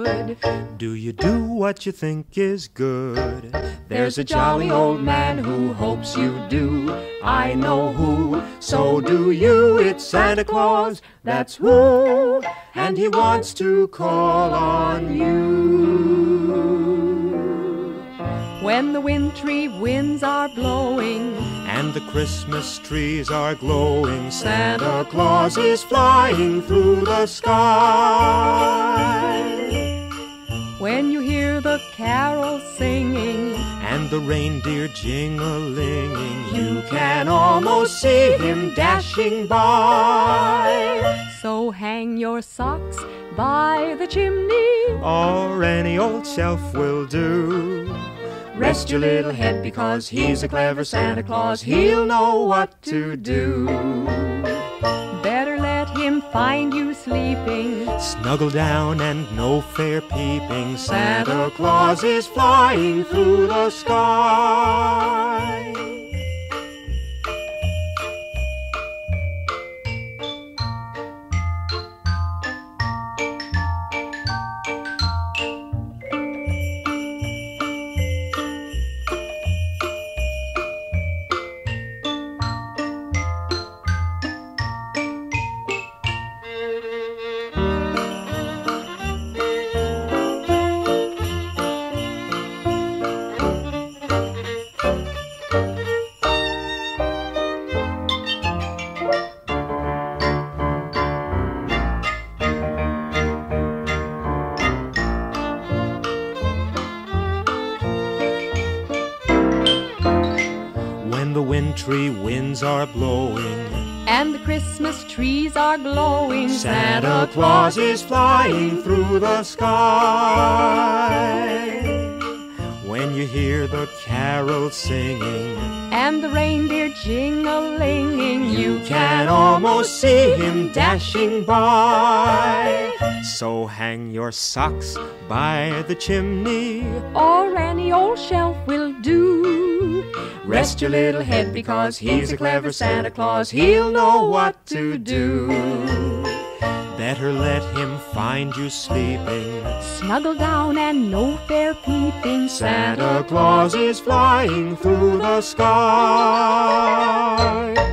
would. Do you do what you think is good? There's a jolly old man who hopes you do. I know who, so do you. It's Santa Claus, that's who, and he wants to call on you. When the wintry winds are blowing and the Christmas trees are glowing, Santa Claus is flying through the sky. When you hear the carols singing and the reindeer jing-a-linging, you can almost see him dashing by. So hang your socks by the chimney, or any old shelf will do. Rest your little head, because he's a clever Santa Claus. He'll know what to do. Better let him find you sleeping, snuggle down and no fair peeping. Santa Claus is flying through the sky. When the wintry winds are blowing and the Christmas trees are glowing, Santa Claus is flying through the sky. When you hear the carols singing and the reindeer jing-a-linging, you can almost see him dashing by. So hang your socks by the chimney, or any old shelf will do. Rest your little head, because he's a clever Santa Claus. He'll know what to do. Better let him find you sleeping, snuggle down and no fair peeping. Santa Claus is flying through the sky.